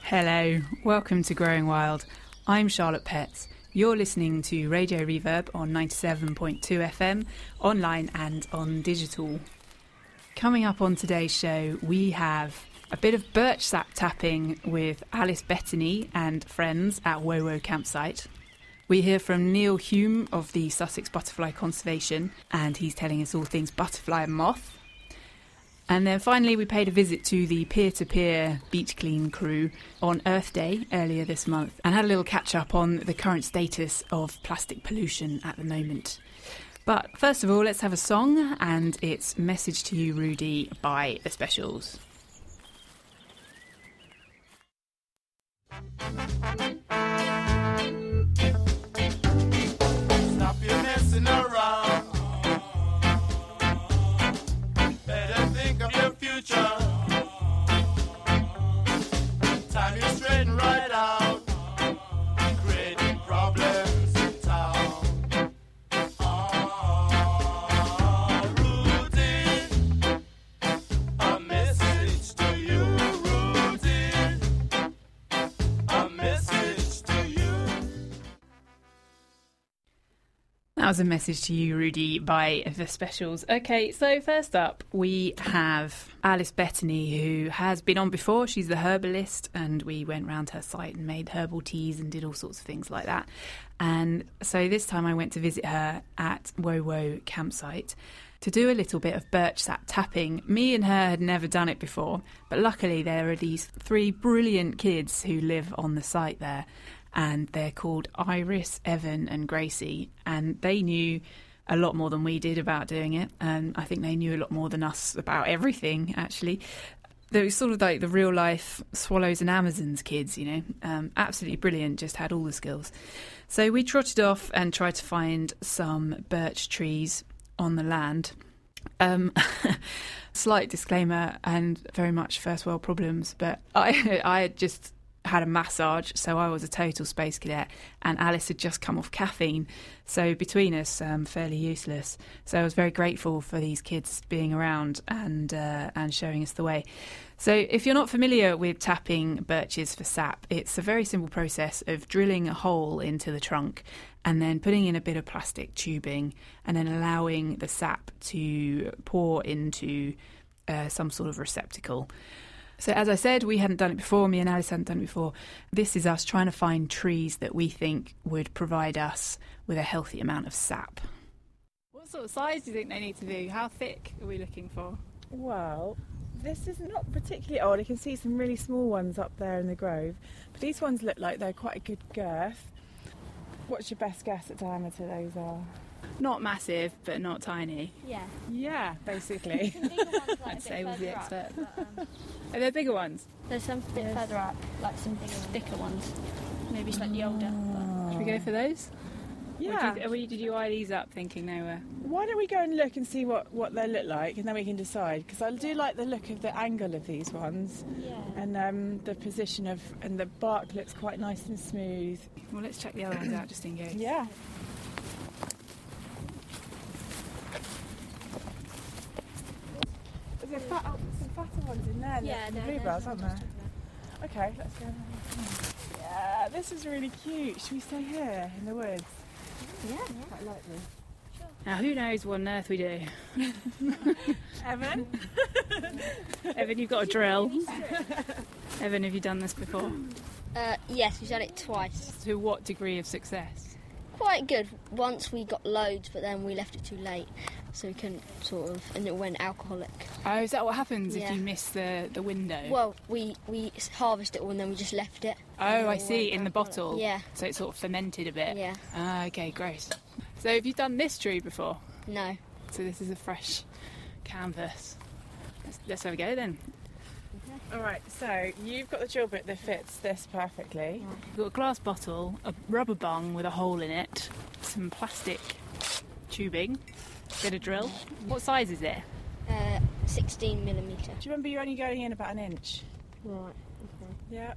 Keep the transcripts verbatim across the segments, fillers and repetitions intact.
Hello, welcome to Growing Wild. I'm Charlotte Petts. You're listening to Radio Reverb on ninety-seven point two F M, online and on digital. Coming up on today's show, we have a bit of birch sap tapping with Alice Bettany and friends at Woe Woe Campsite. We hear from Neil Hume of the Sussex Butterfly Conservation, and he's telling us all things butterfly and moth. And then finally, we paid a visit to the peer-to-peer Beach Clean crew on Earth Day earlier this month and had a little catch-up on the current status of plastic pollution at the moment. But first of all, let's have a song, and it's Message to You, Rudy by The Specials. Stop your messing around. Better think of your future. Time is straighten right out. Creating problems in town. Oh, Rudy, a message to you, Rudy. A message to you. That was a message to you, Rudy, by The Specials. Okay, so first up, we have Alice Bettany, who has been on before. She's the herbalist, and we went round her site and made herbal teas and did all sorts of things like that. And so this time I went to visit her at Woe Woe Campsite to do a little bit of birch sap tapping. Me and her had never done it before, but luckily there are these three brilliant kids who live on the site there. And they're called Iris, Evan and Gracie, and they knew a lot more than we did about doing it, and I think they knew a lot more than us about everything, actually. They were sort of like the real-life Swallows and Amazons kids, you know, um, absolutely brilliant, just had all the skills. So we trotted off and tried to find some birch trees on the land. Um, slight disclaimer, and very much first world problems, but I, I had just had a massage, so I was a total space cadet, and Alice had just come off caffeine, so between us, um, fairly useless. So I was very grateful for these kids being around and uh, and showing us the way. So if you're not familiar with tapping birches for sap, it's a very simple process of drilling a hole into the trunk and then putting in a bit of plastic tubing and then allowing the sap to pour into uh, some sort of receptacle. So as I said, we hadn't done it before, me and Alice hadn't done it before. This is us trying to find trees that we think would provide us with a healthy amount of sap. What sort of size do you think they need to be? How thick are we looking for? Well, this is not particularly old. You can see some really small ones up there in the grove, but these ones look like they're quite a good girth. What's your best guess at diameter those are? Not massive, but not tiny. Yeah. Yeah, basically. Some bigger ones, like, I'd a say bit was the further up, expert. but, um, Are there bigger ones? there's some bit Yes. further up, like some bigger, thicker ones. Maybe slightly older. But Should we go for those? Yeah. Or did, you, did you eye these up thinking they were... Why don't we go and look and see what, what they look like, and then we can decide, because I do like the look of the angle of these ones, yeah. and um, the position of, and the bark looks quite nice and smooth. Well, let's check the other ones out just in case. Yeah. There's a fat, oh, some fatter ones in there, Yeah, the they're- bluebells, they're aren't just there? talking Okay, let's go. and have a look. Yeah, this is really cute. Should we stay here in the woods? about. Yeah, Quite like this. Now, who knows what on earth we do? Evan? Evan, you've got a drill. Evan, have you done this before? Uh, yes, we've done it twice. To what degree of success? Quite good. Once we got loads, but then we left it too late, so we couldn't sort of, and it went alcoholic. Oh, is that what happens Yeah. if you miss the, the window? Well, we we harvested it all and then we just left it. oh, And I it all see, went in the alcoholic. bottle. Yeah, So it sort of fermented a bit. yeah. Ah, okay, gross. So have you done this tree before? No. So this is a fresh canvas. Let's, let's have a go then. All right, so you've got the drill bit that fits this perfectly. We've got a glass bottle, a rubber bung with a hole in it, some plastic tubing, bit of drill. What size is it? Uh, sixteen millimetre. Do you remember you're only going in about an inch? Right. Okay. Yeah.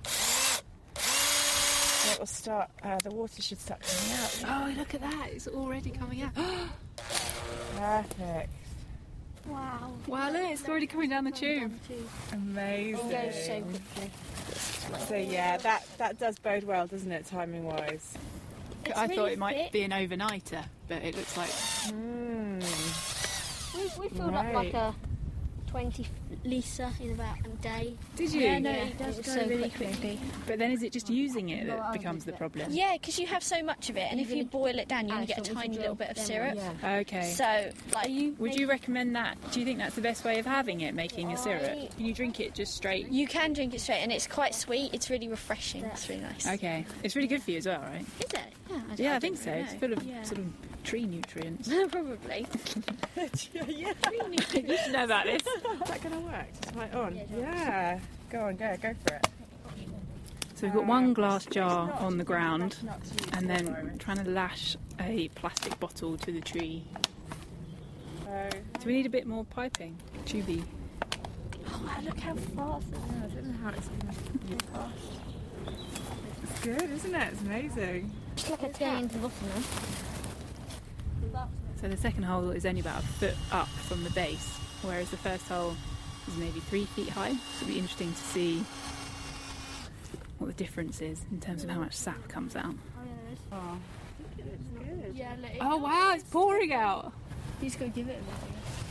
And it will start, uh, the water should start coming out. Oh, look at that, it's already coming out. Perfect. Wow. Wow, look, it's already coming down the tube. Amazing. It goes so quickly. fixed. Like, So yeah, that, that does bode well, doesn't it, timing wise? it's I really thought it might thick. be an overnighter, but it looks like Hmm. We, we filled Right. up like a twenty litre in about a day. Did you? Yeah, no, Yeah, it does it's go so really quickly. quickly. But then is it just using it that becomes the problem? Yeah, because you have so much of it, and if you boil it down, you only Alice, get a do you want tiny me to little draw bit of them syrup. on? Yeah. Okay. So, like, Would you recommend that? Do you think that's the best way of having it, making your syrup? I- Can you drink it just straight? you can drink it straight, and it's quite sweet. It's really refreshing. It's really nice. Okay. It's really good for you as well, right? Is it? Yeah, I, Yeah, I, I think don't so. really It's know. full of Yeah. sort of tree nutrients. Probably. yeah. You should know about this. Is that going to work? Just right on? Yeah. Go on, go, go for it. So we've got one glass jar Not- on the ground, not to use and the then virus. trying to lash a plastic bottle to the tree. So, Do we need a bit more piping? Tubey. Oh, wow, look how fast. I don't know how it's going to be fast. It's good, isn't it? It's amazing. Just like a turn into the bottom now. So the second hole is only about a foot up from the base, whereas the first hole is maybe three feet high. So it'll be interesting to see what the difference is in terms of how much sap comes out. Oh, it looks good. Yeah, look. Oh wow, it's pouring out! You just gotta give it a minute.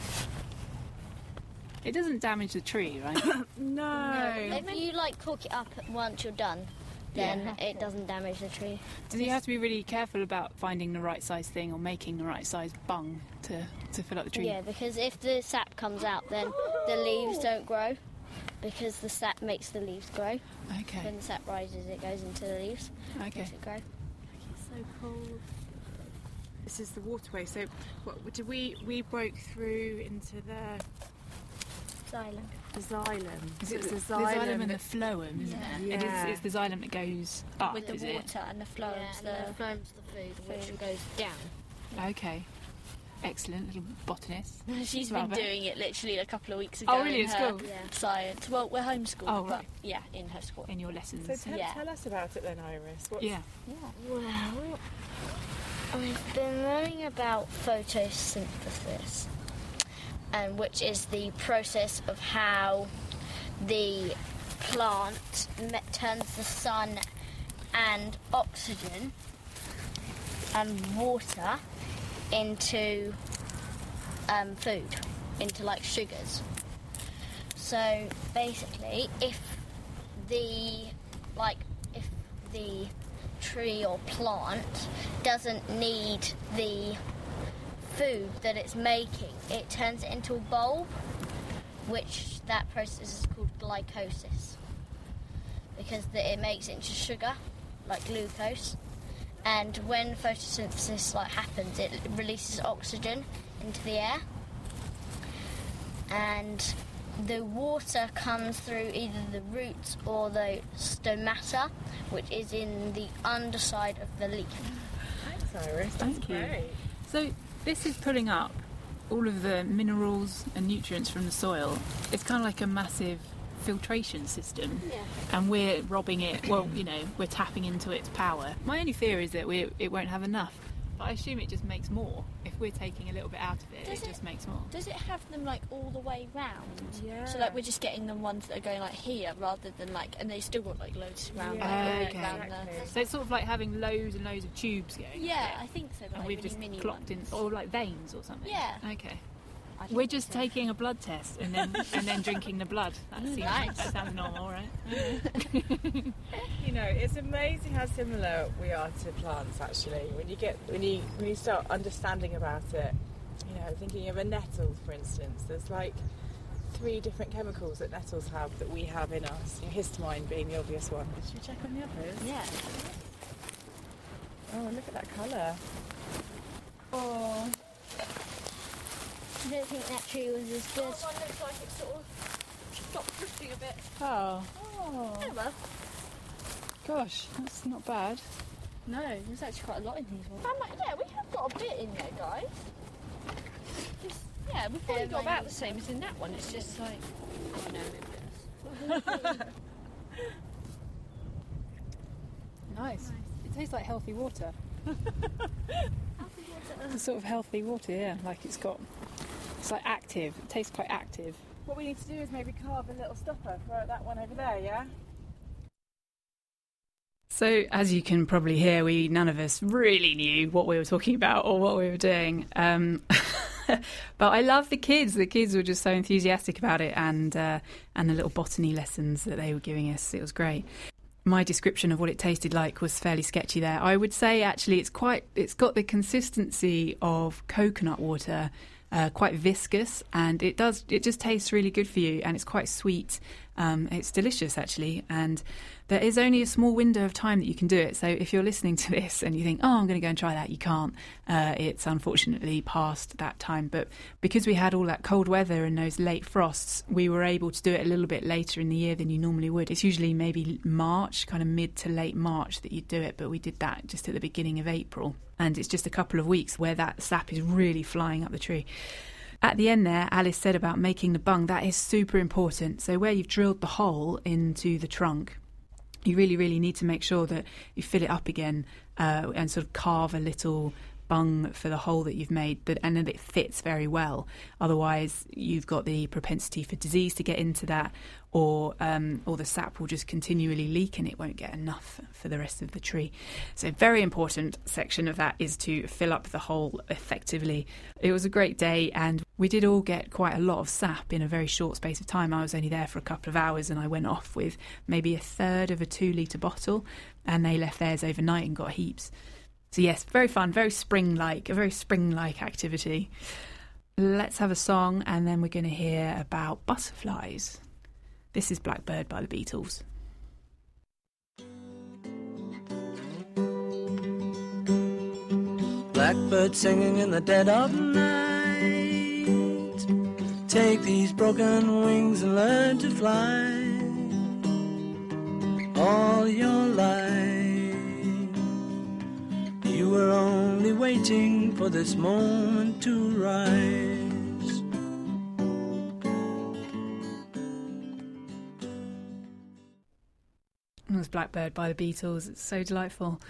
It doesn't damage the tree, right? No. If you like cork it up once you're done, then it doesn't damage the tree. Do you have to be really careful about finding the right size thing or making the right size bung to, to fill up the tree? Yeah, because if the sap comes out, then the leaves don't grow. Because the sap makes the leaves grow. Okay, When the sap rises, it goes into the leaves, okay. makes it grow. So cold. This is the waterway. So, what did we we broke through into the Xylem. the xylem? Is So it it's the, the the xylem xylem and the that- phloem, isn't Yeah. it? Yeah. It is, it's the xylem that goes up, With the is it? water and the flow Yeah, of and the the. phloem's the food, which goes down. Okay. Excellent, little botanist. She's Love been it. doing it literally a couple of weeks ago. Oh, really? in At her school? Yeah. Science. Well, we're homeschooled. Oh, but right. yeah, in her school. In your lessons. So tell, Yeah. tell us about it then, Iris. What's, Yeah. Well, I've been learning about photosynthesis, um, which is the process of how the plant me- turns the sun and oxygen and water into um, food, into like sugars. So basically, if the like if the tree or plant doesn't need the food that it's making, it turns it into a bulb, which that process is called glycosis, because the, it makes it into sugar, like glucose. And when photosynthesis like happens, it releases oxygen into the air, and the water comes through either the roots or the stomata, which is in the underside of the leaf. Thanks, Iris. That's Thank you. great. So this is pulling up all of the minerals and nutrients from the soil. It's kind of like a massive filtration system, Yeah. and we're robbing it. Well, you know, we're tapping into its power. My only fear is that we it won't have enough, but I assume it just makes more. If we're taking a little bit out of it, Does it it- just makes more. Does it have them like all the way round? Yeah. So like we're just getting the ones that are going like here rather than like, and they still got like loads around. Yeah, like, okay. around exactly. the, So it's sort of like having loads and loads of tubes going. yeah, I think so. But And like we've really just mini clocked in, ones. or like veins or something. Yeah. Okay. I think We're just so. taking a blood test and then and then drinking the blood. That seems Nice. that sounds normal, right? You know, it's amazing how similar we are to plants. Actually, when you get when you when you start understanding about it, you know, thinking of a nettle, for instance, there's like three different chemicals that nettles have that we have in us. You know, histamine being the obvious one. Should we check on the others? Yeah. Oh, look at that colour. Oh, I don't think that tree was as good. One looks like it sort of stopped drifting a bit. Oh, oh, Oh well. gosh, that's not bad. No, there's actually quite a lot in these ones. How much? Yeah, we have got a bit in there, guys. Just, yeah, we've probably got about the same as in that one. It's just like. Oh no, maybe less. Nice. It tastes like healthy water. It's sort of healthy water, yeah. Like it's got, it's like active. It tastes quite active. what we need to do is maybe carve a little stopper for that one over there. Yeah. So, as you can probably hear, we none of us really knew what we were talking about or what we were doing. Um, but I love the kids. The kids were just so enthusiastic about it, and uh, and the little botany lessons that they were giving us. It was great. My description of what it tasted like was fairly sketchy there. I would say actually it's quite. It's got the consistency of coconut water. Uh, quite viscous, and it does it just tastes really good for you, and it's quite sweet. Um, it's delicious actually, and there is only a small window of time that you can do it. So if you're listening to this and you think, oh, I'm going to go and try that, you can't. Uh, it's unfortunately past that time, but because we had all that cold weather and those late frosts, we were able to do it a little bit later in the year than you normally would. It's usually maybe March, kind of mid to late March that you do it, but we did that just at the beginning of April. And it's just a couple of weeks where that sap is really flying up the tree. At the end there, Alice said about making the bung. That is super important. So where you've drilled the hole into the trunk, you really, really need to make sure that you fill it up again uh, and sort of carve a little bung for the hole that you've made, that, and then it fits very well. Otherwise, you've got the propensity for disease to get into that, or um, or the sap will just continually leak and it won't get enough for the rest of the tree. So a very important section of that is to fill up the hole effectively. It was a great day, and we did all get quite a lot of sap in a very short space of time. I was only there for a couple of hours, and I went off with maybe a third of a two litre bottle, and they left theirs overnight and got heaps. So yes, very fun, very spring-like, a very spring-like activity. Let's have a song, and then we're going to hear about butterflies. This is Blackbird by the Beatles. Blackbird singing in the dead of night. Take these broken wings and learn to fly all your life. You were only waiting for this moment to rise. It was Blackbird by the Beatles. It's so delightful.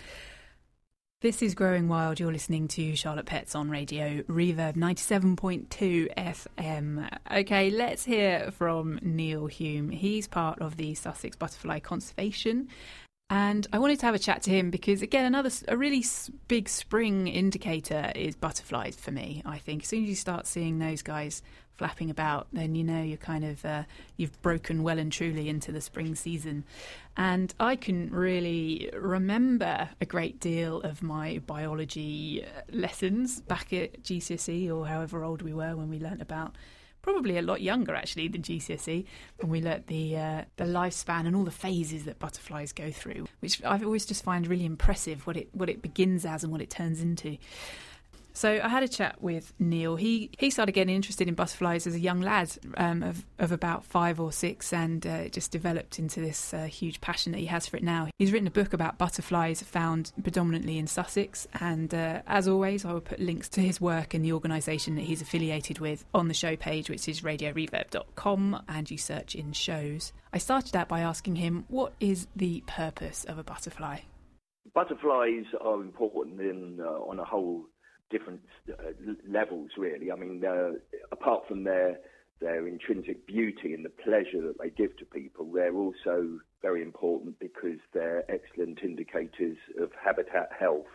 This is Growing Wild. You're listening to Charlotte Petts on Radio Reverb ninety-seven point two F M. Okay, let's hear from Neil Hume. He's part of the Sussex Butterfly Conservation. And I wanted to have a chat to him because, again, another a really big spring indicator is butterflies for me, I think. As soon as you start seeing those guys flapping about, then you know you're kind of, uh, you've broken well and truly into the spring season. And I can really remember a great deal of my biology lessons back at G C S E, or however old we were when we learnt about, probably a lot younger actually than G C S E, when we learnt the uh, the lifespan and all the phases that butterflies go through, which I've always just find really impressive, what it what it begins as and what it turns into. So I had a chat with Neil. He he started getting interested in butterflies as a young lad um, of, of about five or six, and uh, it just developed into this uh, huge passion that he has for it now. He's written a book about butterflies found predominantly in Sussex, and uh, as always, I will put links to his work and the organisation that he's affiliated with on the show page, which is radio reverb dot com, and you search in shows. I started out by asking him, what is the purpose of a butterfly? Butterflies are important in uh, on a whole different uh, levels, really. I mean, uh, apart from their their intrinsic beauty and the pleasure that they give to people, they're also very important because they're excellent indicators of habitat health.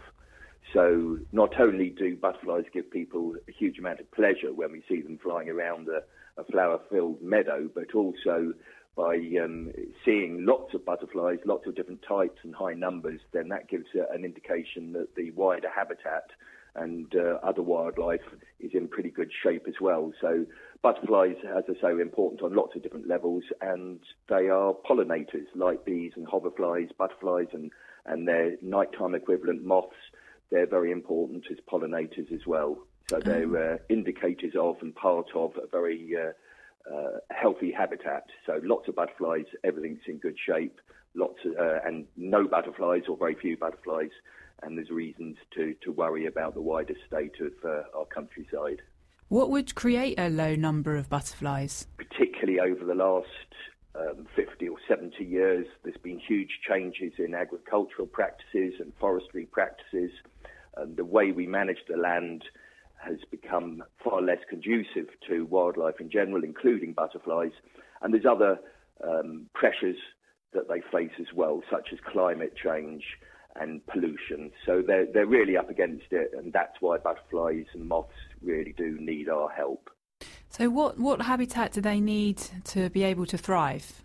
So not only do butterflies give people a huge amount of pleasure when we see them flying around a, a flower-filled meadow, but also by um, seeing lots of butterflies, lots of different types and high numbers, then that gives uh, an indication that the wider habitat and uh, other wildlife is in pretty good shape as well. So butterflies, as I say, are important on lots of different levels, and they are pollinators like bees and hoverflies, butterflies and, and their nighttime equivalent moths. They're very important as pollinators as well. So they're uh, indicators of and part of a very uh, uh, healthy habitat. So lots of butterflies, everything's in good shape, lots of, uh, and no butterflies or very few butterflies. And there's reasons to, to worry about the wider state of uh, our countryside. What would create a low number of butterflies? Particularly over the last um, fifty or seventy years, there's been huge changes in agricultural practices and forestry practices. And the way we manage the land has become far less conducive to wildlife in general, including butterflies. And there's other um, pressures that they face as well, such as climate change and pollution. So they're, they're really up against it, and that's why butterflies and moths really do need our help. So what, what habitat do they need to be able to thrive?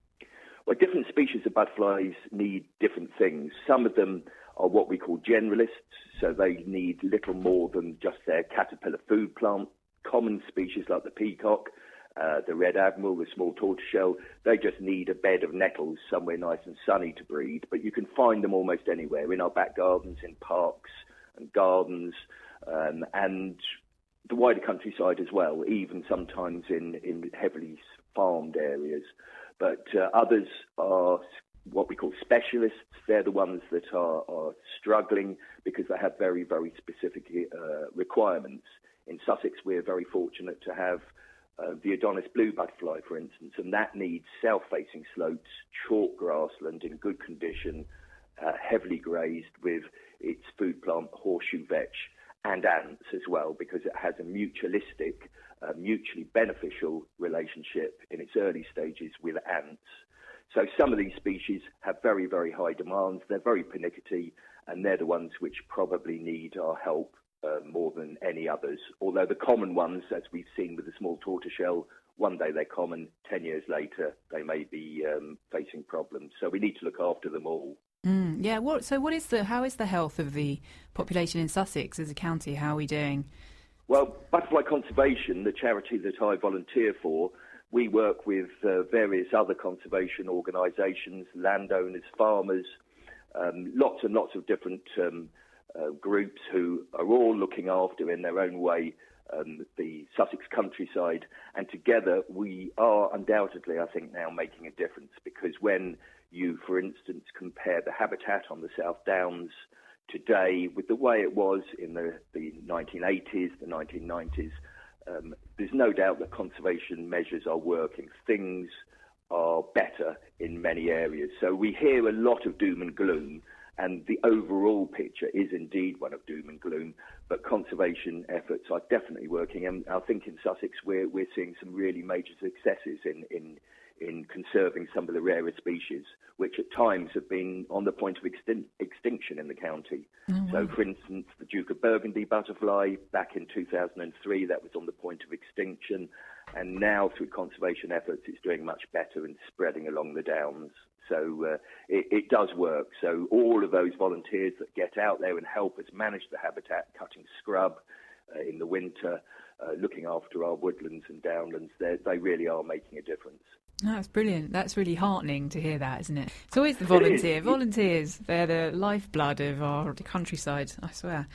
Well, different species of butterflies need different things. Some of them are what we call generalists, so they need little more than just their caterpillar food plant. Common species like the peacock, uh, the red admiral, the small tortoiseshell, they just need a bed of nettles somewhere nice and sunny to breed. But you can find them almost anywhere, in our back gardens, in parks and gardens, um, and the wider countryside as well, even sometimes in, in heavily farmed areas. But uh, others are what we call specialists. They're the ones that are, are struggling because they have very, very specific uh, requirements. In Sussex, we're very fortunate to have uh, the Adonis blue butterfly, for instance, and that needs south-facing slopes, chalk grassland in good condition, uh, heavily grazed with its food plant horseshoe vetch and ants as well, because it has a mutualistic, uh, mutually beneficial relationship in its early stages with ants. So some of these species have very, very high demands. They're very pernickety, and they're the ones which probably need our help uh, more than any others. Although the common ones, as we've seen with the small tortoiseshell, one day they're common, ten years later they may be um, facing problems. So we need to look after them all. Mm, yeah. What, so, what is the how is the health of the population in Sussex as a county? How are we doing? Well, Butterfly Conservation, the charity that I volunteer for, we work with uh, various other conservation organisations, landowners, farmers, um, lots and lots of different um, uh, groups who are all looking after, in their own way, um, the Sussex countryside. And together we are undoubtedly, I think, now making a difference, because when you, for instance, compare the habitat on the South Downs today with the way it was in the, the nineteen eighties, the nineteen nineties, Um, there's no doubt that conservation measures are working. Things are better in many areas. So we hear a lot of doom and gloom, and the overall picture is indeed one of doom and gloom, but conservation efforts are definitely working. And I think in Sussex we're, we're seeing some really major successes in, in, in conserving some of the rarer species, which at times have been on the point of extin- extinction in the county. Mm-hmm. So, for instance, the Duke of Burgundy butterfly, back in two thousand three, that was on the point of extinction. And now, through conservation efforts, it's doing much better and spreading along the downs. So uh, it, it does work. So all of those volunteers that get out there and help us manage the habitat, cutting scrub uh, in the winter, uh, looking after our woodlands and downlands, they really are making a difference. Oh, that's brilliant. That's really heartening to hear that, isn't it? It's always the volunteer. Volunteers, they're the lifeblood of our countryside, I swear.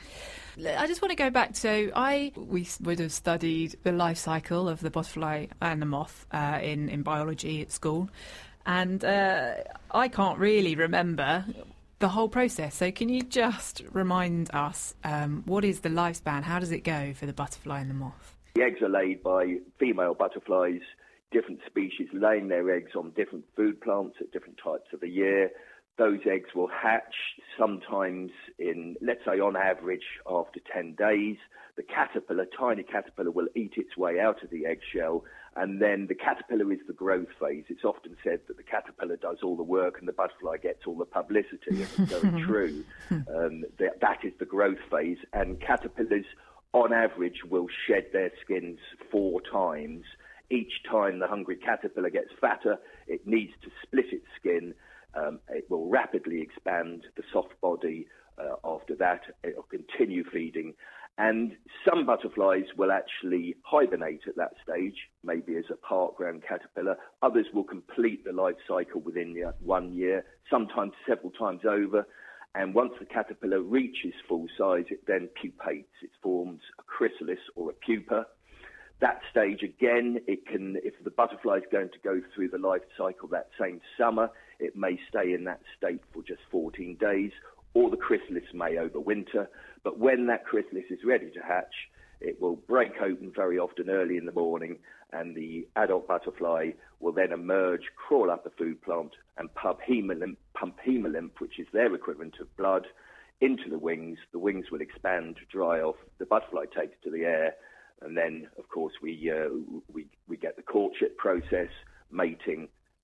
I just want to go back to, I we would have studied the life cycle of the butterfly and the moth uh, in, in biology at school, and uh, I can't really remember the whole process. So can you just remind us, um, what is the lifespan? How does it go for the butterfly and the moth? The eggs are laid by female butterflies, different species laying their eggs on different food plants at different types of the year. Those eggs will hatch sometimes in, let's say on average, after ten days. The caterpillar, tiny caterpillar, will eat its way out of the eggshell, and then the caterpillar is the growth phase. It's often said that the caterpillar does all the work and the butterfly gets all the publicity, and it's very true. Um, that, that is the growth phase, and caterpillars, on average, will shed their skins four times. Each time the hungry caterpillar gets fatter, it needs to split its skin. Um, it will rapidly expand the soft body. Uh, after that, it will continue feeding. And some butterflies will actually hibernate at that stage, maybe as a part-grown caterpillar. Others will complete the life cycle within one year, sometimes several times over. And once the caterpillar reaches full size, it then pupates. It forms a chrysalis or a pupa. That stage, again, it can, if the butterfly is going to go through the life cycle that same summer, it may stay in that state for just fourteen days, or the chrysalis may overwinter. But when that chrysalis is ready to hatch, it will break open very often early in the morning, and the adult butterfly will then emerge, crawl up a food plant, and pump hemolymph, pump hemolymph, which is their equivalent of blood, into the wings. The wings will expand, dry off, the butterfly takes to the air, and then, of course, we uh, we we get the courtship process, mating,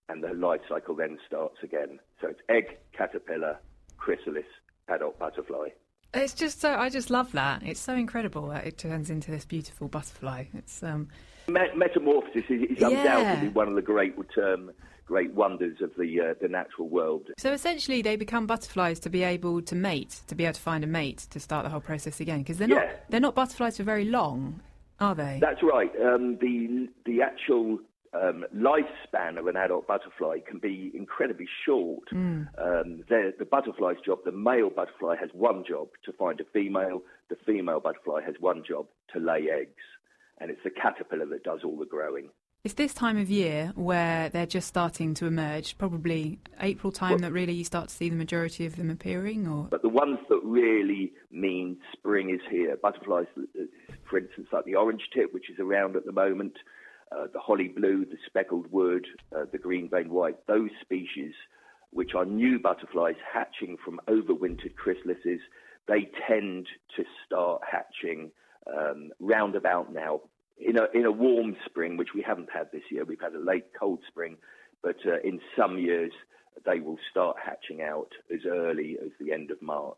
and the life cycle then starts again. So it's egg, caterpillar, chrysalis, adult butterfly. It's just so, I just love that. It's so incredible that it turns into this beautiful butterfly. It's um, Met- metamorphosis is, is Yeah. undoubtedly one of the great um, great wonders of the uh, the natural world. So essentially they become butterflies to be able to mate, to be able to find a mate to start the whole process again. Because they're not, Yeah. they're not butterflies for very long, are they? That's right. Um, the the actual um, lifespan of an adult butterfly can be incredibly short. Mm. Um, the, the butterfly's job, the male butterfly has one job, to find a female. The female butterfly has one job, to lay eggs. And it's the caterpillar that does all the growing. It's this time of year where they're just starting to emerge, probably April time Well- that really you start to see the majority of them appearing, or... But the ones that really mean spring is here, butterflies, for instance, like the orange tip, which is around at the moment, uh, the holly blue, the speckled wood, uh, the green veined white, those species, which are new butterflies hatching from overwintered chrysalises, they tend to start hatching um, roundabout now. In a, in a warm spring, which we haven't had this year, we've had a late cold spring, but uh, in some years they will start hatching out as early as the end of March.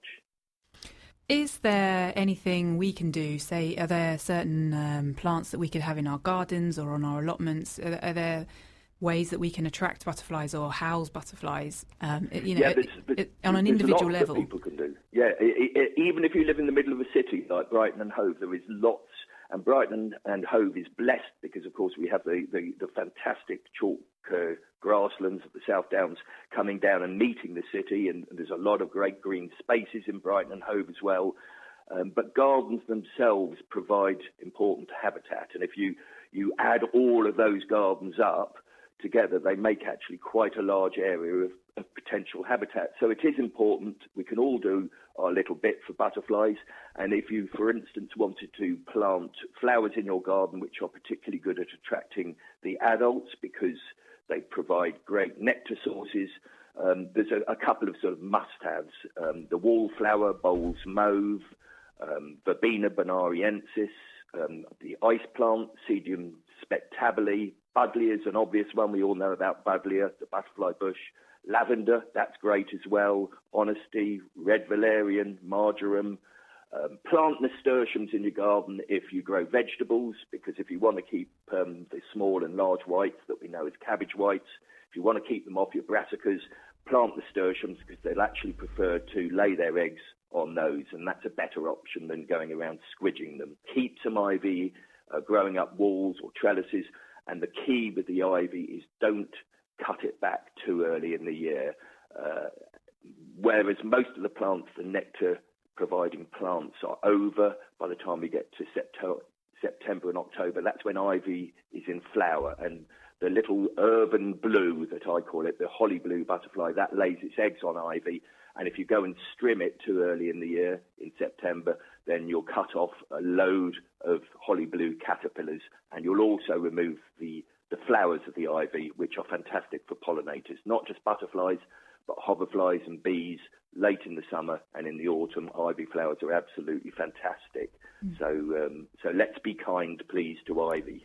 Is there anything we can do? Say, are there certain um, plants that we could have in our gardens or on our allotments? Are, are there ways that we can attract butterflies or house butterflies? Um, you know, Yeah, there's- it- there's- it- on an there's individual lots level. that people can do. Yeah, i i even if you live in the middle of a city like Brighton and Hove, there is lots. And Brighton and Hove is blessed because, of course, we have the, the, the fantastic chalk uh, grasslands of the South Downs coming down and meeting the city, and, and there's a lot of great green spaces in Brighton and Hove as well. Um, but gardens themselves provide important habitat, and if you, you add all of those gardens up together, they make actually quite a large area of, of potential habitat. So it is important. We can all do our little bit for butterflies. And if you, for instance, wanted to plant flowers in your garden, which are particularly good at attracting the adults because they provide great nectar sources, um, there's a, a couple of sort of must-haves. Um, the wallflower, Bowles mauve, um, Verbena bonariensis, um, the ice plant, Pseudium spectabile, Buddleia is an obvious one. We all know about Buddleia, the butterfly bush. Lavender, that's great as well. Honesty, red valerian, marjoram. Um, plant nasturtiums in your garden if you grow vegetables, because if you want to keep um, the small and large whites that we know as cabbage whites, if you want to keep them off your brassicas, plant nasturtiums because they'll actually prefer to lay their eggs on those, and that's a better option than going around squidging them. Keep some ivy uh, growing up walls or trellises, and the key with the ivy is don't cut it back too early in the year. Uh, whereas most of the plants, the nectar-providing plants, are over by the time we get to Sept- September and October. That's when ivy is in flower, and the little urban blue that I call it, the holly blue butterfly, that lays its eggs on ivy. And if you go and strim it too early in the year, in September, then you'll cut off a load of holly blue caterpillars, and you'll also remove the, the flowers of the ivy, which are fantastic for pollinators, not just butterflies, but hoverflies and bees. Late in the summer and in the autumn, ivy flowers are absolutely fantastic. Mm. So, um, so let's be kind, please, to ivy.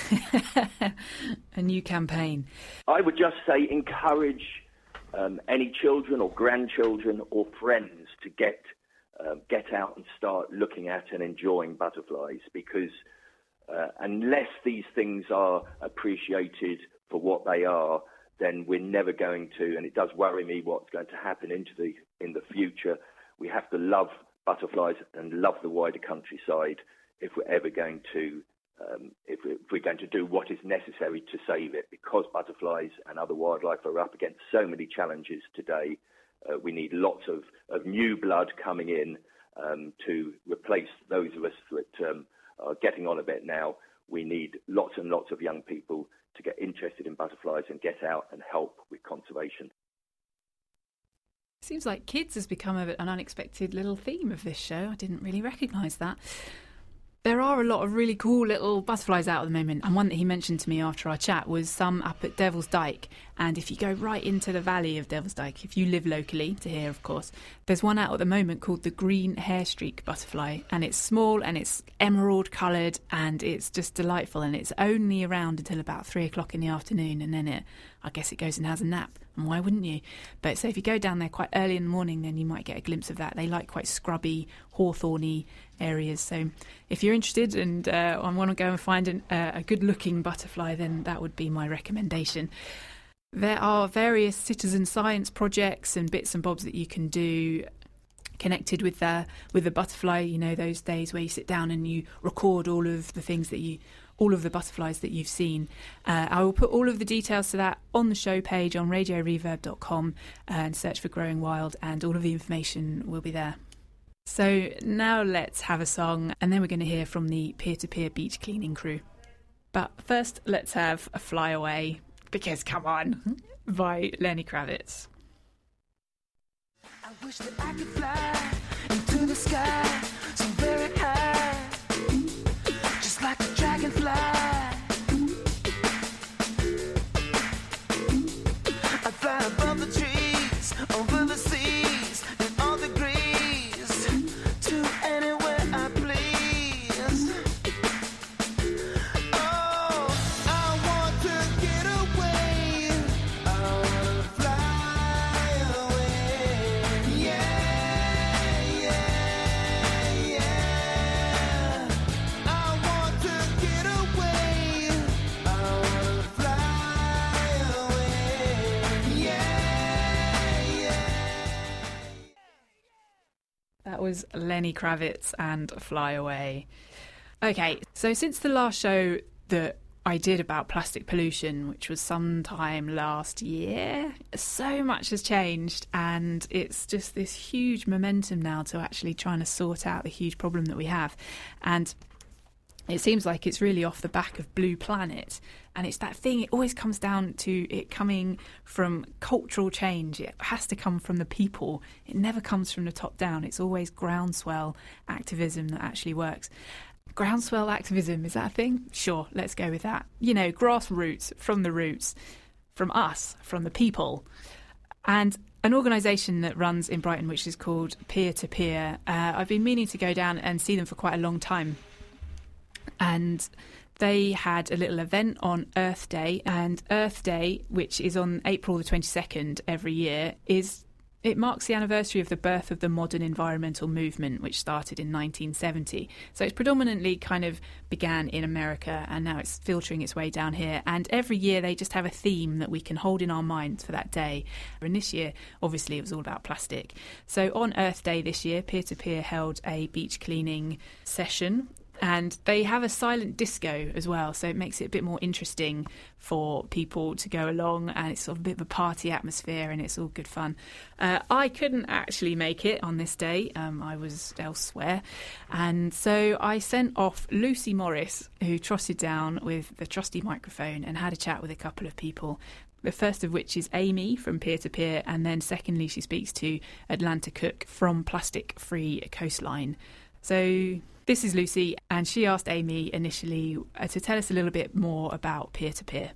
A new campaign. I would just say encourage um, any children or grandchildren or friends to get uh, get out and start looking at and enjoying butterflies, because uh, unless these things are appreciated for what they are, then we're never going to, and it does worry me what's going to happen into the in the future. We have to love butterflies and love the wider countryside if we're ever going to, um, if, we, if we're going to do what is necessary to save it, because butterflies and other wildlife are up against so many challenges today. Uh, we need lots of, of new blood coming in um, to replace those of us that um, are getting on a bit now. We need lots and lots of young people to get interested in butterflies and get out and help with conservation. Seems like kids has become a, an unexpected little theme of this show. I didn't really recognise that. There are a lot of really cool little butterflies out at the moment, and one that he mentioned to me after our chat was some up at Devil's Dyke. And if you go right into the valley of Devil's Dyke, if you live locally to here, of course, there's one out at the moment called the green hairstreak butterfly, and it's small and it's emerald coloured and it's just delightful, and it's only around until about three o'clock in the afternoon, and then it, I guess it goes and has a nap. And why wouldn't you? But so if you go down there quite early in the morning, then you might get a glimpse of that. They like quite scrubby, hawthorny areas. So if you're interested and uh, want to go and find an, uh, a good-looking butterfly, then that would be my recommendation. There are various citizen science projects and bits and bobs that you can do connected with the with the butterfly. You know, those days where you sit down and you record all of the things that you, all of the butterflies that you've seen. Uh, I will put all of the details to that on the show page on radio reverb dot com and search for Growing Wild, and all of the information will be there. So now let's have a song, and then we're going to hear from the Peer-to-Peer beach cleaning crew. But first, let's have a Fly Away, because come on, by Lenny Kravitz. I wish that I could fly into the sky so very high, just like a dragonfly. I'd fly above the trees, over the seas, in all degrees, to anywhere I please. Oh, I want to get away. I wanna fly away. Yeah, yeah, yeah. I want to get away. I wanna fly away. Yeah, yeah. That was Lenny Kravitz and Fly Away. Okay, so since the last show that I did about plastic pollution, which was sometime last year, so much has changed, and it's just this huge momentum now to actually trying to sort out the huge problem that we have. And it seems like it's really off the back of Blue Planet, and it's that thing, it always comes down to it coming from cultural change. It has to come from the people. It never comes from the top down. It's always groundswell activism that actually works. Groundswell activism, is that a thing? Sure, let's go with that. You know, grassroots, from the roots, from us, from the people. And an organisation that runs in Brighton, which is called Peer-to-Peer, uh, I've been meaning to go down and see them for quite a long time. And they had a little event on Earth Day, and Earth Day, which is on April the twenty-second every year, is it marks the anniversary of the birth of the modern environmental movement, which started in nineteen seventy. So it's predominantly kind of began in America, and now it's filtering its way down here. And every year they just have a theme that we can hold in our minds for that day. And this year, obviously, it was all about plastic. So on Earth Day this year, Peer-to-Peer held a beach cleaning session. And they have a silent disco as well, so it makes it a bit more interesting for people to go along, and it's sort of a bit of a party atmosphere, and it's all good fun. Uh, I couldn't actually make it on this day. Um, I was elsewhere. And so I sent off Lucy Morris, who trotted down with the trusty microphone and had a chat with a couple of people. The first of which is Amy from Peer-to-Peer, and then secondly she speaks to Atlanta Cook from Plastic Free Coastline. So this is Lucy, and she asked Amy initially uh, to tell us a little bit more about Peer-to-Peer.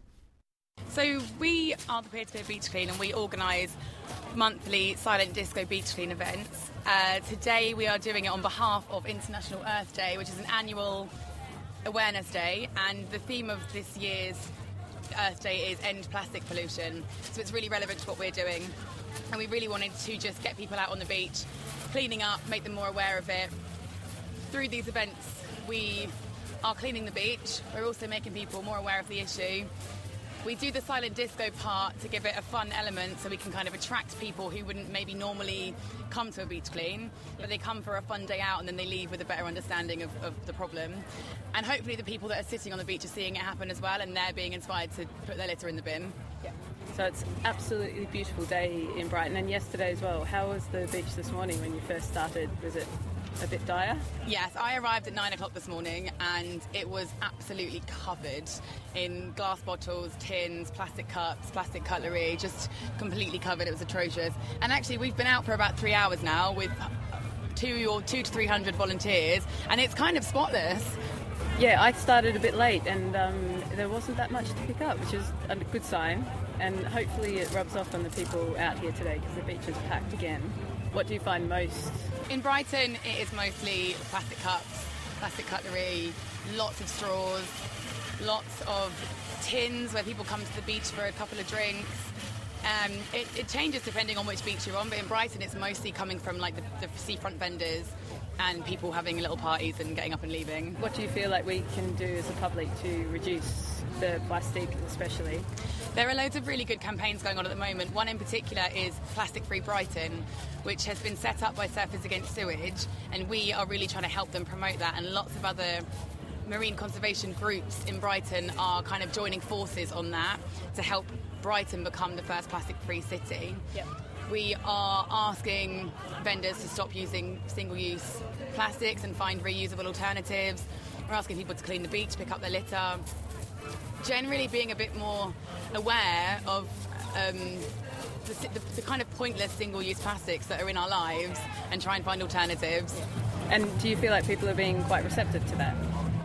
So we are the Peer-to-Peer Beach Clean, and we organise monthly silent disco beach clean events. Uh, today we are doing it on behalf of International Earth Day, which is an annual awareness day, and the theme of this year's Earth Day is End Plastic Pollution. So it's really relevant to what we're doing, and we really wanted to just get people out on the beach, cleaning up, make them more aware of it. Through these events, we are cleaning the beach. We're also making people more aware of the issue. We do the silent disco part to give it a fun element, so we can kind of attract people who wouldn't maybe normally come to a beach clean, but they come for a fun day out and then they leave with a better understanding of, of the problem. And hopefully the people that are sitting on the beach are seeing it happen as well, and they're being inspired to put their litter in the bin. Yeah. So it's absolutely beautiful day in Brighton, and yesterday as well. How was the beach this morning when you first started? Was it a bit dire? Yes, I arrived at nine o'clock this morning and it was absolutely covered in glass bottles, tins, plastic cups, plastic cutlery, just completely covered. It was atrocious. And actually we've been out for about three hours now with two or two to three hundred volunteers, and it's kind of spotless. Yeah, I started a bit late and um, there wasn't that much to pick up, which is a good sign. And hopefully it rubs off on the people out here today because the beach is packed again. What do you find most? In Brighton, it is mostly plastic cups, plastic cutlery, lots of straws, lots of tins where people come to the beach for a couple of drinks. Um, it, it changes depending on which beach you're on, but in Brighton it's mostly coming from like the, the seafront vendors and people having little parties and getting up and leaving. What do you feel like we can do as a public to reduce the plastic especially? There are loads of really good campaigns going on at the moment. One in particular is Plastic Free Brighton, which has been set up by Surfers Against Sewage, and we are really trying to help them promote that, and lots of other marine conservation groups in Brighton are kind of joining forces on that to help Brighton become the first plastic-free city. Yep. We are asking vendors to stop using single-use plastics and find reusable alternatives. We're asking people to clean the beach, pick up their litter. Generally being a bit more aware of um, the, the, the kind of pointless single-use plastics that are in our lives and try and find alternatives. And do you feel like people are being quite receptive to that?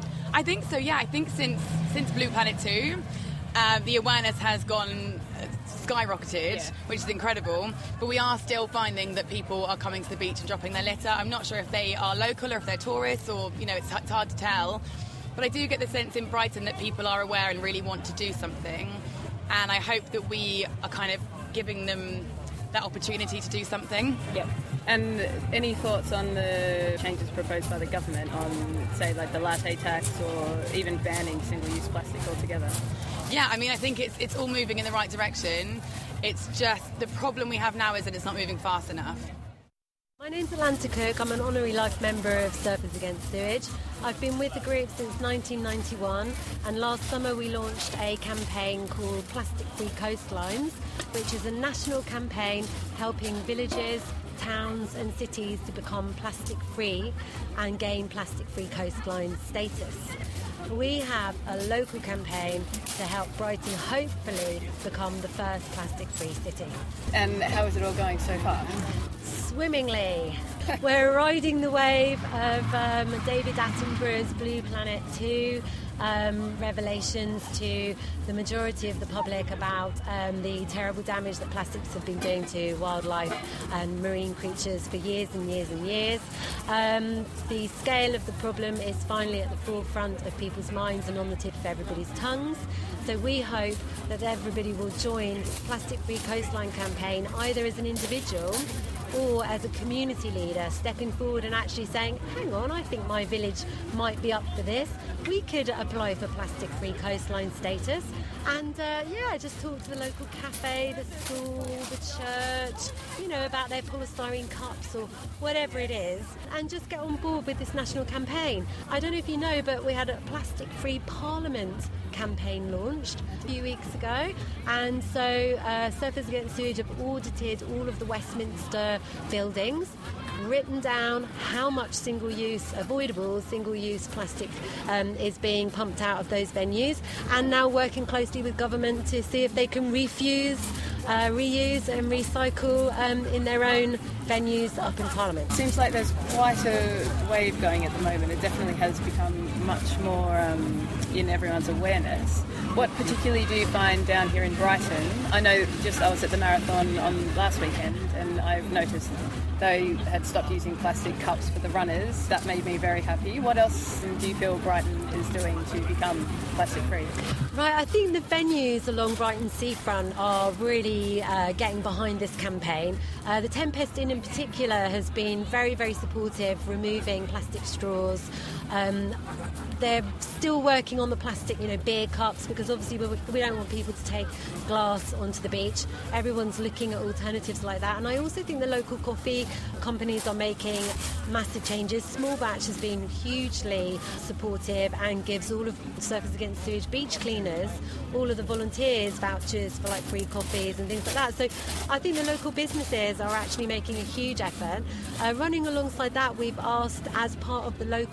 I think so, yeah. I think since since Blue Planet two, uh, the awareness has gone skyrocketed, yeah. which is incredible. But we are still finding that people are coming to the beach and dropping their litter. I'm not sure if they are local or if they're tourists, or, you know, it's, it's hard to tell. But I do get the sense in Brighton that people are aware and really want to do something. And I hope that we are kind of giving them that opportunity to do something. Yep. And any thoughts on the changes proposed by the government on, say, like the latte tax or even banning single-use plastic altogether? Yeah, I mean, I think it's it's all moving in the right direction. It's just the problem we have now is that it's not moving fast enough. My name's Alanta Cook. I'm an honorary life member of Surfers Against Sewage. I've been with the group since nineteen ninety-one, and last summer we launched a campaign called Plastic Free Coastlines, which is a national campaign helping villages, towns and cities to become plastic free and gain plastic free coastline status. We have a local campaign to help Brighton hopefully become the first plastic free city. And how is it all going so far? Swimmingly. We're riding the wave of um, David Attenborough's Blue Planet two um, revelations to the majority of the public about um, the terrible damage that plastics have been doing to wildlife and marine creatures for years and years and years. Um, the scale of the problem is finally at the forefront of people's minds and on the tip of everybody's tongues. So we hope that everybody will join the Plastic Free Coastline campaign either as an individual or as a community leader, stepping forward and actually saying, hang on, I think my village might be up for this. We could apply for plastic free coastline status. And uh, yeah, just talk to the local cafe, the school, the church, you know, about their polystyrene cups or whatever it is, and just get on board with this national campaign. I don't know if you know, but we had a plastic free parliament campaign launched a few weeks ago, and so uh, Surfers Against Sewage have audited all of the Westminster buildings, written down how much single-use, avoidable single-use plastic um, is being pumped out of those venues, and now working closely with government to see if they can refuse, uh, reuse and recycle um, in their own venues up in Parliament. Seems like there's quite a wave going at the moment. It definitely has become much more um, in everyone's awareness. What particularly do you find down here in Brighton? I know just I was at the marathon on last weekend and I've noticed they had stopped using plastic cups for the runners. That made me very happy. What else do you feel Brighton is doing to become plastic free? Right, I think the venues along Brighton seafront are really uh, getting behind this campaign. Uh, the Tempest Inn in particular has been very, very supportive, removing plastic straws. Um, they're still working on the plastic, you know, beer cups, because obviously we, we don't want people to take glass onto the beach. Everyone's looking at alternatives like that. And I also think the local coffee companies are making massive changes. Small Batch has been hugely supportive and gives all of Surfers Against Sewage beach cleaners, all of the volunteers, vouchers for like free coffees and things like that. So I think the local businesses are actually making a huge effort. Uh, running alongside that, we've asked, as part of the local Brighton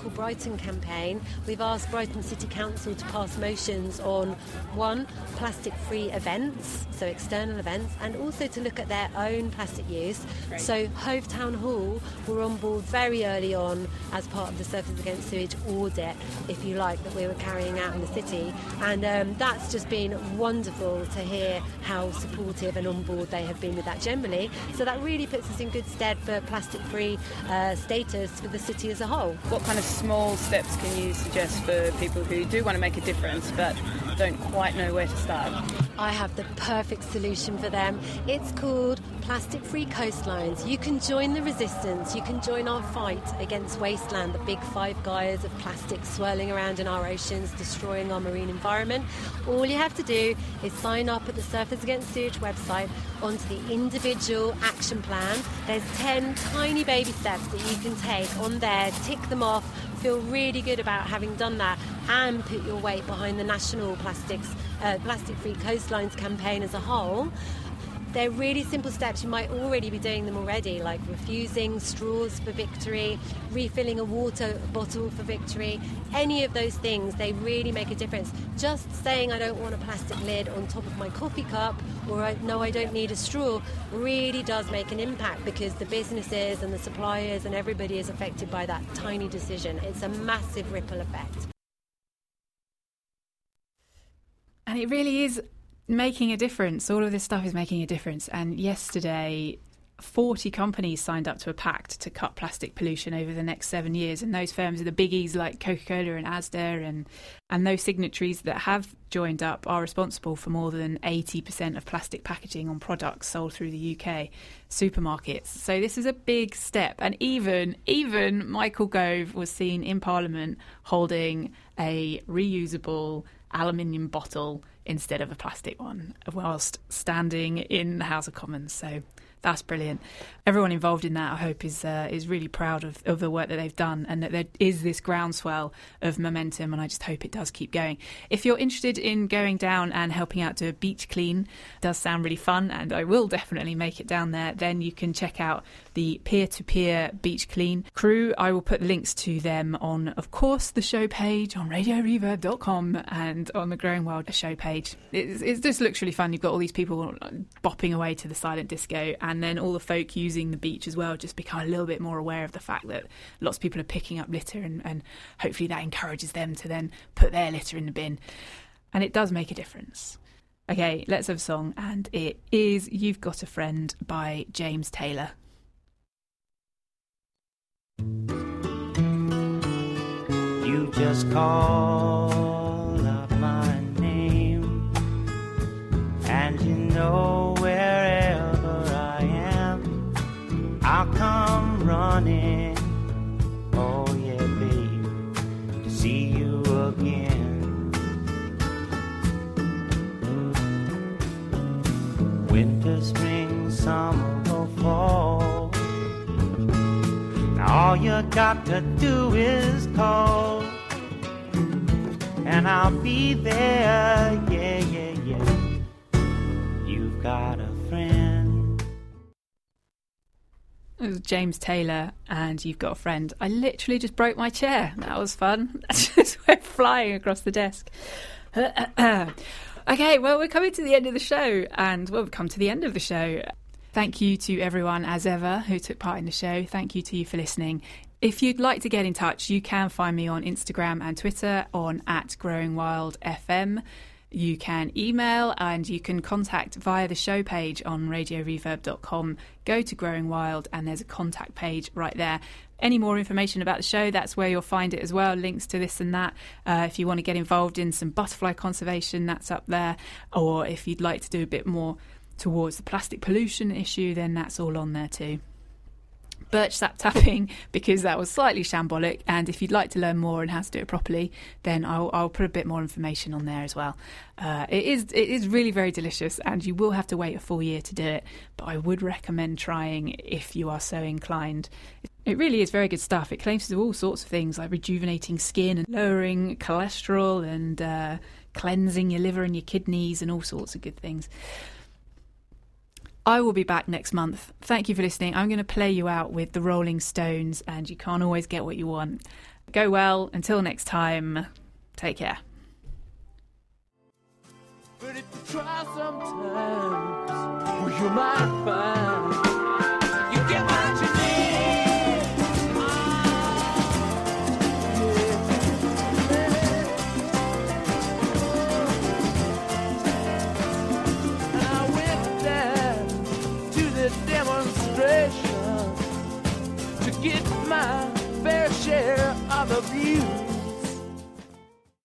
Brighton campaign, we've asked Brighton City Council to pass motions on, one, plastic-free events, so external events, and also to look at their own plastic use. Great. So Hove Town Hall were on board very early on as part of the Surfers Against Sewage audit, if you like, that we were carrying out in the city. And um, that's just been wonderful to hear how supportive and on board they have been with that generally. So that really puts us in good stead for plastic-free uh, status for the city as a whole. What kind of small steps can you suggest for people who do want to make a difference but don't quite know where to start? I have the perfect solution for them. It's called Plastic Free Coastlines. You can join the resistance. You can join our fight against wasteland, the big five gyres of plastic swirling around in our oceans, destroying our marine environment. All you have to do is sign up at the Surfers Against Sewage website onto the individual action plan. There's ten tiny baby steps that you can take on there, tick them off, feel really good about having done that, and put your weight behind the national plastics uh, plastic free coastlines campaign as a whole. They're really simple steps. You might already be doing them already, like refusing straws for victory, refilling a water bottle for victory. Any of those things, they really make a difference. Just saying I don't want a plastic lid on top of my coffee cup, or I, no, I don't need a straw, really does make an impact, because the businesses and the suppliers and everybody is affected by that tiny decision. It's a massive ripple effect. And it really is making a difference. All of this stuff is making a difference. And yesterday, forty companies signed up to a pact to cut plastic pollution over the next seven years. And those firms are the biggies like Coca-Cola and Asda. And, and those signatories that have joined up are responsible for more than eighty percent of plastic packaging on products sold through the U K supermarkets. So this is a big step. And even, even Michael Gove was seen in Parliament holding a reusable aluminium bottle instead of a plastic one whilst standing in the House of Commons. So that's brilliant. Everyone involved in that, I hope, is uh, is really proud of, of the work that they've done, and that there is this groundswell of momentum, and I just hope it does keep going. If you're interested in going down and helping out to beach clean, it does sound really fun, and I will definitely make it down there, then you can check out the peer-to-peer beach clean crew. I will put links to them on, of course, the show page on radio reverb dot com and on the Growing Wild show page. It, it just looks really fun. You've got all these people bopping away to the silent disco, and then all the folk using the beach as well just become a little bit more aware of the fact that lots of people are picking up litter, and, and hopefully that encourages them to then put their litter in the bin. And it does make a difference. Okay, let's have a song, and it is You've Got a Friend by James Taylor. You just call out my name, and you know wherever I am, I'll come running. Oh yeah, babe, to see you again. Winter, spring, summer, or fall, all you got to do is call, and I'll be there, yeah, yeah, yeah. You've got a friend. It was James Taylor, and You've Got a Friend. I literally just broke my chair. That was fun. I just went flying across the desk. Okay, well, we're coming to the end of the show, and well, we've come to the end of the show. Thank you to everyone, as ever, who took part in the show. Thank you to you for listening. If you'd like to get in touch, you can find me on Instagram and Twitter on at Growing Wild F M. You can email, and you can contact via the show page on radio reverb dot com. Go to Growing Wild, and there's a contact page right there. Any more information about the show, that's where you'll find it as well, links to this and that. Uh, if you want to get involved in some butterfly conservation, that's up there. Or if you'd like to do a bit more towards the plastic pollution issue, then that's all on there too. Birch sap tapping, because that was slightly shambolic, and if you'd like to learn more on how to do it properly, then I'll, I'll put a bit more information on there as well. Uh, it is it is really very delicious, and you will have to wait a full year to do it, but I would recommend trying if you are so inclined. It really is very good stuff. It claims to do all sorts of things like rejuvenating skin and lowering cholesterol and uh, cleansing your liver and your kidneys and all sorts of good things. I will be back next month. Thank you for listening. I'm going to play you out with the Rolling Stones, and You Can't Always Get What You Want. Go well. Until next time, take care. But if you try sometimes, well, you might find